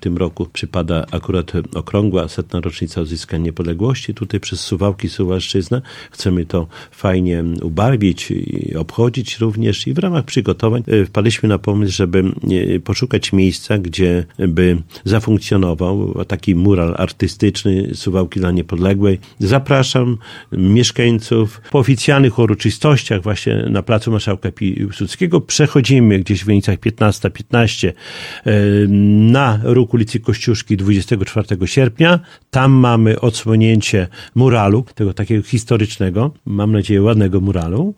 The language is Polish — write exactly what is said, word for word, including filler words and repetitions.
tym roku przypada akurat okrągła setna rocznica odzyskania niepodległości. Tutaj przez Suwałki, Suwalszczyznę chcemy to fajnie ubarwić i obchodzić również i w ramach przygotowań wpadliśmy na pomysł, żeby poszukać miejsca, gdzie by zafunkcjonował taki mural artystyczny Suwałki dla Niepodległej. Zapraszam mieszkańców po oficjalnych uroczystościach właśnie na placu Marszałka Piłsudskiego. Przechodzimy gdzieś w granicach piętnasta piętnaście na róg ulicy Kościuszki dwudziestego czwartego sierpnia. Tam mamy odsłonięcie muralu, tego takiego historycznego, mam nadzieję ładnego muralu.